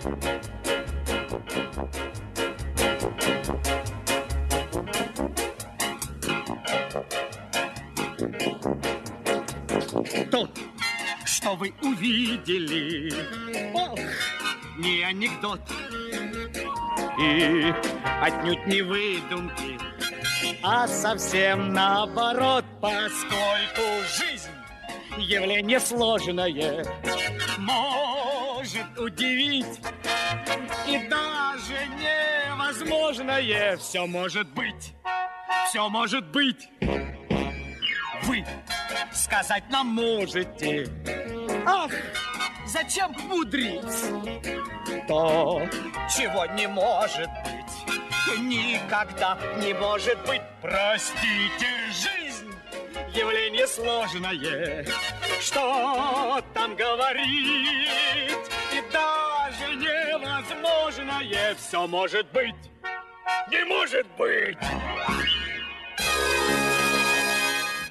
То, что вы увидели, ох, не анекдот и отнюдь не выдумки, а совсем наоборот, поскольку жизнь явление сложное, может удивить и даже невозможное. Все может быть, все может быть. Вы сказать нам можете. Ах, зачем мудрить? То, чего не может быть, никогда не может быть. Простите, жизнь явление сложное. Что там говорить? И даже невозможное. Все может быть, не может быть.